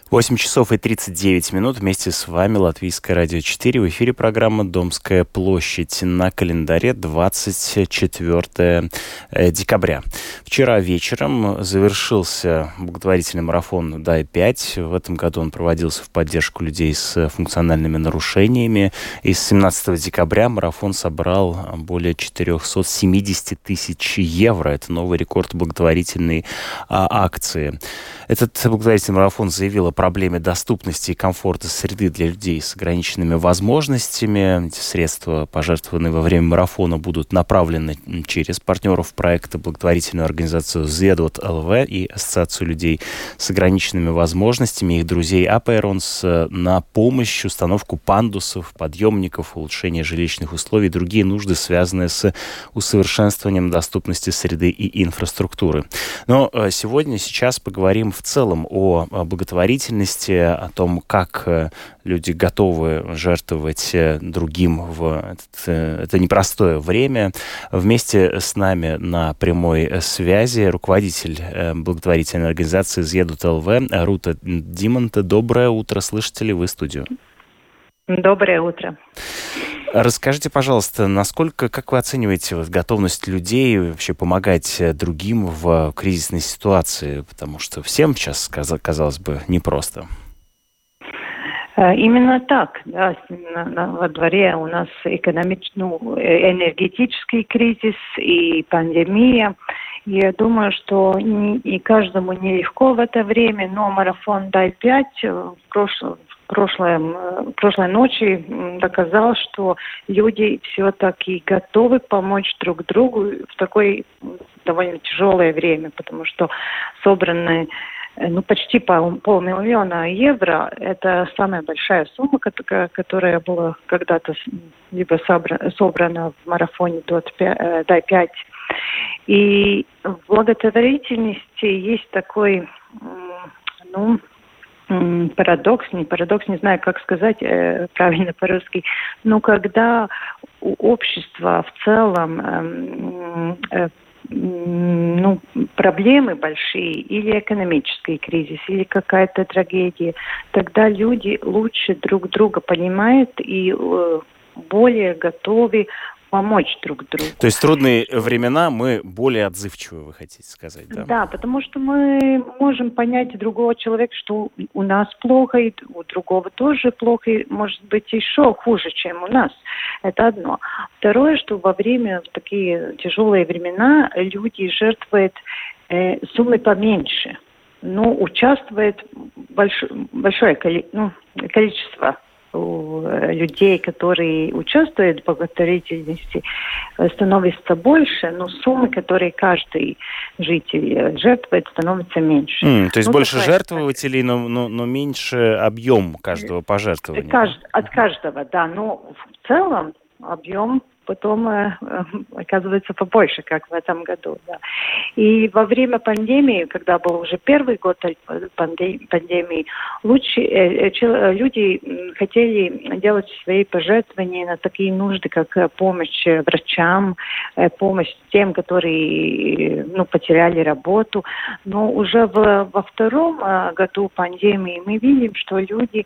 8 часов и 39 минут. Вместе с вами Латвийское радио 4. В эфире программа «Домская площадь». На календаре 24 декабря. Вчера вечером завершился благотворительный марафон «Дай-5». В этом году он проводился в поддержку людей с функциональными нарушениями. И с 17 декабря марафон собрал более 470 тысяч евро. Это новый рекорд благотворительной акции. Этот благотворительный марафон заявил о проблеме доступности и комфорта среды для людей с ограниченными возможностями. Эти средства, пожертвованные во время марафона, будут направлены через партнеров проекта благотворительную организацию «Зедот ЛВ» и Ассоциацию людей с ограниченными возможностями, их друзей Аперонс, на помощь, установку пандусов, подъемников, улучшение жилищных условий и другие нужды, связанные с усовершенствованием доступности среды и инфраструктуры. Но сейчас поговорим в целом о благотворительности, о том, как люди готовы жертвовать другим в это непростое время. Вместе с нами на прямой связи руководитель благотворительной организации «Зедот ЛВ» Рута Димонта. Доброе утро. Слышите ли вы студию? Доброе утро. Расскажите, пожалуйста, как вы оцениваете готовность людей вообще помогать другим в кризисной ситуации? Потому что всем сейчас, казалось бы, непросто. Именно так. Да, во дворе у нас энергетический кризис и пандемия. Я думаю, что и каждому нелегко в это время, но марафон «Дай-5» прошлой ночи доказал, что люди все-таки готовы помочь друг другу в такое довольно тяжелое время, потому что собраны почти 500 000 евро. Это самая большая сумма, которая была когда-то либо собрана в марафоне «Дай-5». И в благотворительности есть такой, парадокс, не знаю, как сказать правильно по-русски, но когда у общества в целом проблемы большие, или экономический кризис, или какая-то трагедия, тогда люди лучше друг друга понимают и более готовы помочь друг другу. То есть в трудные времена мы более отзывчивы, вы хотите сказать, да? Да, потому что мы можем понять другого человека, что у нас плохо, и у другого тоже плохо, и может быть еще хуже, чем у нас. Это одно. Второе, что во время в такие тяжелые времена люди жертвуют суммы поменьше, но участвует большое количество людей, которые участвуют в благотворительности, становится больше, но суммы, которые каждый житель жертвует, становятся меньше. То есть больше жертвователей, но меньше объем каждого пожертвования. От каждого, да. Но в целом объем потом оказывается побольше, как в этом году. Да. И во время пандемии, когда был уже первый год пандемии, люди хотели делать свои пожертвования на такие нужды, как помощь врачам, помощь тем, которые потеряли работу. Но уже во втором году пандемии мы видим, что люди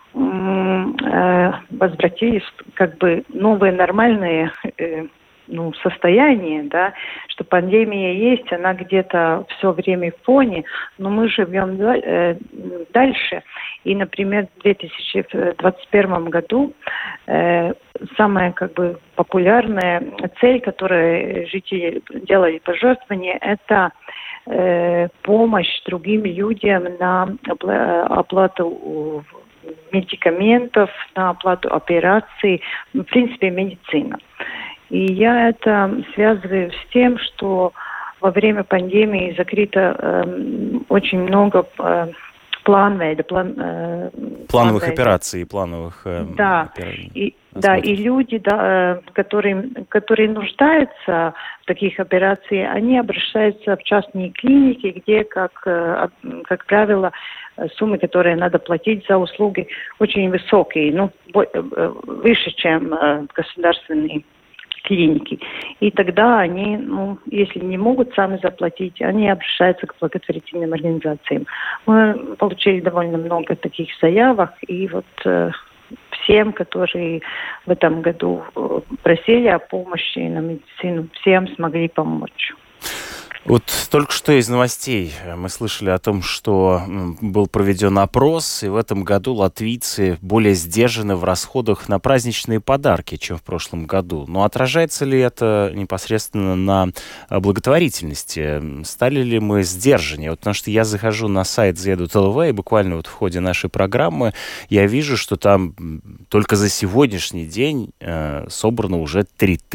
возвратились новые нормальные состояния, да, что пандемия есть, она где-то все время в фоне, но мы живем дальше. И, например, в 2021 году самая популярная цель, которую жители делали пожертвования, это помощь другим людям на оплату медикаментов, на оплату операций, в принципе, медицина. И я это связываю с тем, что во время пандемии закрыто очень много плановых операций, плановых операций. И люди, которые нуждаются в таких операциях, они обращаются в частные клиники, где, как правило, суммы, которые надо платить за услуги, очень высокие, выше, чем в государственной клиники. И тогда они, если не могут сами заплатить, они обращаются к благотворительным организациям. Мы получили довольно много таких заявок, и вот всем, которые в этом году просили о помощи на медицину, всем смогли помочь. Вот только что из новостей мы слышали о том, что был проведен опрос, и в этом году латвийцы более сдержаны в расходах на праздничные подарки, чем в прошлом году. Но отражается ли это непосредственно на благотворительности? Стали ли мы сдержаннее? Вот потому что я захожу на сайт Ziedu.lv, и буквально вот в ходе нашей программы я вижу, что там только за сегодняшний день собрано уже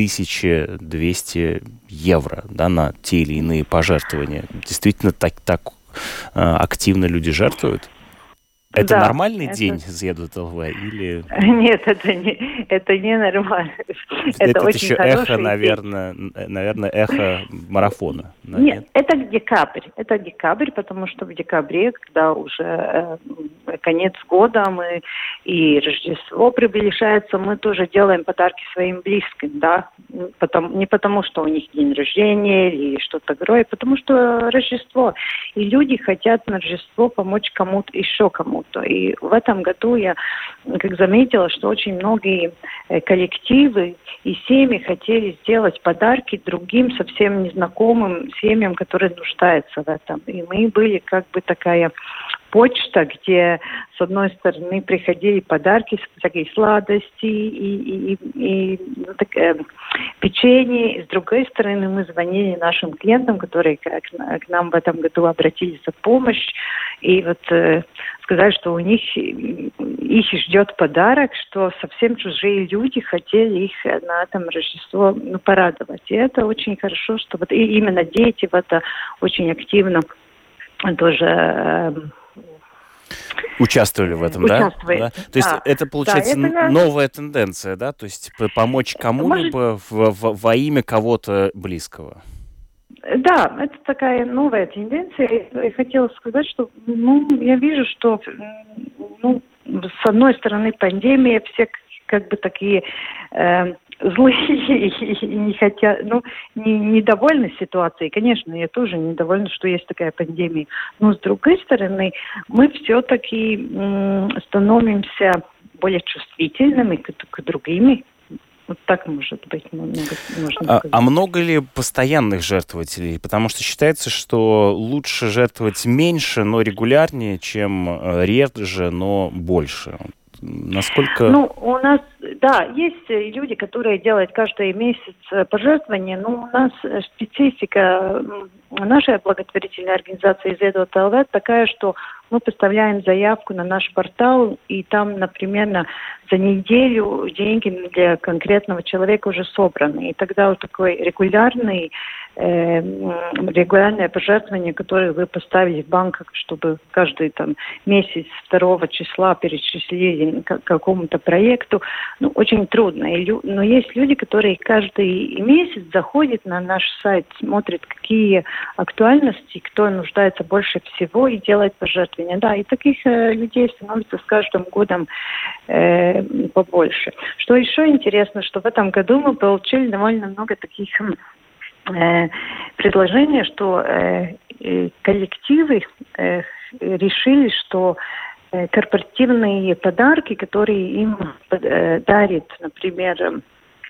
3200 евро, да, на те или иные пожертвования. Действительно, так активно люди жертвуют? Это нормальный день Ziedu.lv или... Нет, это не нормально. Это очень еще эхо, наверное, эхо марафона. Нет, это декабрь. Это декабрь, потому что в декабре, когда уже конец года, и Рождество приближается, мы тоже делаем подарки своим близким, да. Не потому, что у них день рождения или что-то такое, потому что Рождество. И люди хотят на Рождество помочь кому-то, еще кому-то. И в этом году я заметила, что очень многие коллективы и семьи хотели сделать подарки другим совсем незнакомым семьям, которые нуждаются в этом. И мы были такая почта, где с одной стороны приходили подарки, всякие сладости и печенье, и с другой стороны мы звонили нашим клиентам, которые к нам в этом году обратились за помощь, и сказали, что их ждет подарок, что совсем чужие люди хотели их на этом Рождество порадовать. И это очень хорошо, что и именно дети в это очень активно тоже участвовали в этом, да? То есть это, получается, новая тенденция, да? То есть помочь кому-либо во имя кого-то близкого. Да, это такая новая тенденция. Я хотела сказать, что я вижу, что с одной стороны пандемия, все такие злые и не хотят, недовольны ситуацией. Конечно, я тоже недовольна, что есть такая пандемия. Но с другой стороны, мы все-таки становимся более чувствительными к другим. Вот так, может быть, можно сказать. А много ли постоянных жертвователей? Потому что считается, что лучше жертвовать меньше, но регулярнее, чем реже, но больше. Насколько... У нас, да, есть люди, которые делают каждый месяц пожертвования, но у нас специфика нашей благотворительной организации Ziedu.lv такая, что мы поставляем заявку на наш портал, и там, например, за неделю деньги для конкретного человека уже собраны. И тогда вот такой регулярное пожертвование, которое вы поставили в банк, чтобы каждый месяц 2 числа перечислили к какому-то проекту, очень трудно. Но есть люди, которые каждый месяц заходят на наш сайт, смотрят, какие актуальности, кто нуждается больше всего, и делает пожертвования. Да, и таких людей становится с каждым годом побольше. Что еще интересно, что в этом году мы получили довольно много таких предложений, что коллективы решили, что корпоративные подарки, которые им дарит, например,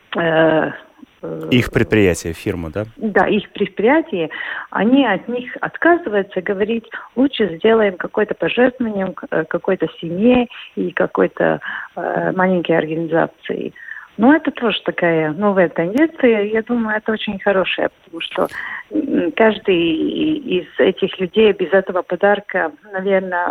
их предприятие, фирма, да? Да, их предприятие, они от них отказываются, говорить, лучше сделаем какое-то пожертвование какой-то семье и какой-то маленькой организации. Но это тоже такая новая тенденция. Я думаю, это очень хорошая, потому что каждый из этих людей без этого подарка, наверное,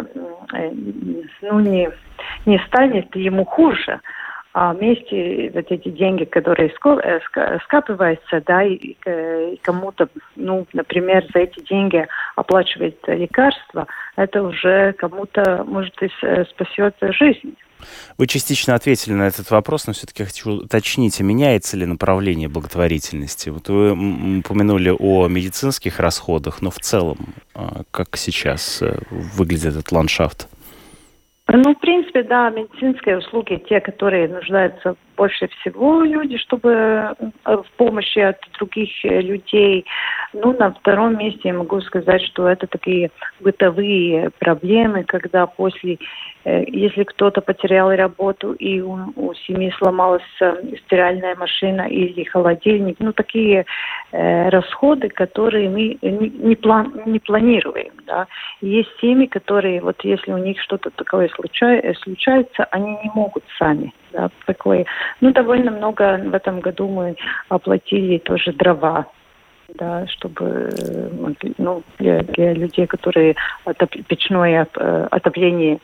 не станет ему хуже. А вместе вот эти деньги, которые скапливаются, да, и кому-то, например, за эти деньги оплачивать лекарства, это уже кому-то, может, и спасет жизнь. Вы частично ответили на этот вопрос, но все-таки хочу уточнить, меняется ли направление благотворительности? Вот вы упомянули о медицинских расходах, но в целом, как сейчас выглядит этот ландшафт? Ну, в принципе, да, медицинские услуги, те, которые нуждаются больше всего люди, чтобы в помощи от других людей. Ну, на втором месте я могу сказать, что это такие бытовые проблемы, когда если кто-то потерял работу и у семьи сломалась стиральная машина или холодильник, ну, такие расходы, которые мы не планируем, да. Есть семьи, которые, вот если у них что-то такое случается, они не могут сами, да, такое. Ну, довольно много в этом году мы оплатили тоже дрова, да, чтобы для людей, которые печное отопление,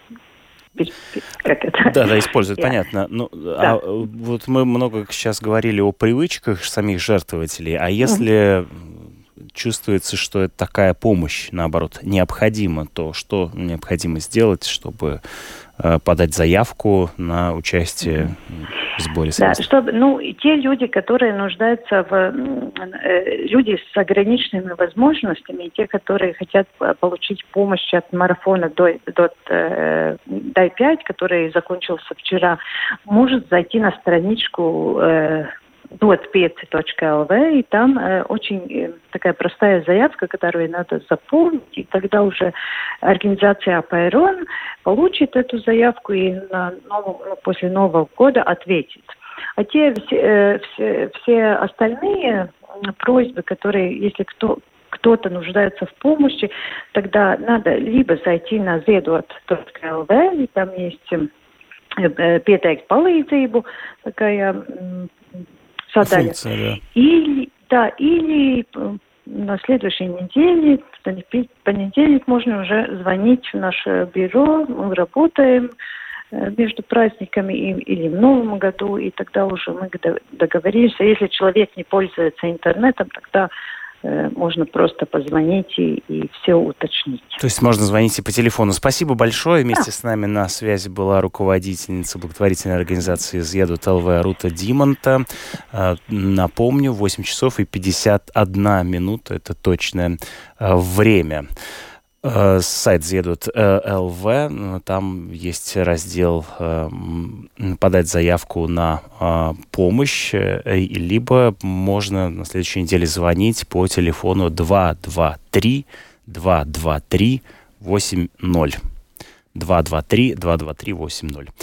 как это? Да, используют, понятно. Ну, да. Вот мы много сейчас говорили о привычках самих жертвователей, а если чувствуется, что это такая помощь, наоборот, необходима, то что необходимо сделать, чтобы подать заявку на участие в сборе средств? Да, те люди, которые нуждаются люди с ограниченными возможностями, те, которые хотят получить помощь от марафона Дай-5, который закончился вчера, может зайти на страничку dot5.lv, и там очень такая простая заявка, которую надо заполнить, и тогда уже организация Апайрон получит эту заявку и после Нового года ответит. А все остальные просьбы, которые, если кто-то нуждается в помощи, тогда надо либо зайти на ziedot.lv, и там есть pieteikt palīdzību, такая функция, да. Или на следующей неделе, в понедельник, можно уже звонить в наше бюро. Мы работаем между праздниками или в Новом году, и тогда уже мы договорились. Если человек не пользуется интернетом, тогда можно просто позвонить и все уточнить. То есть можно звонить и по телефону. Спасибо большое. Вместе с нами на связи была руководительница благотворительной организации Ziedot.lv Рута Димонта. Напомню, 8 часов и 51 минута. Это точное время. Сайт Ziedot.lv, там есть раздел «Подать заявку на помощь», либо можно на следующей неделе звонить по телефону 223 223 80. 223 223 80.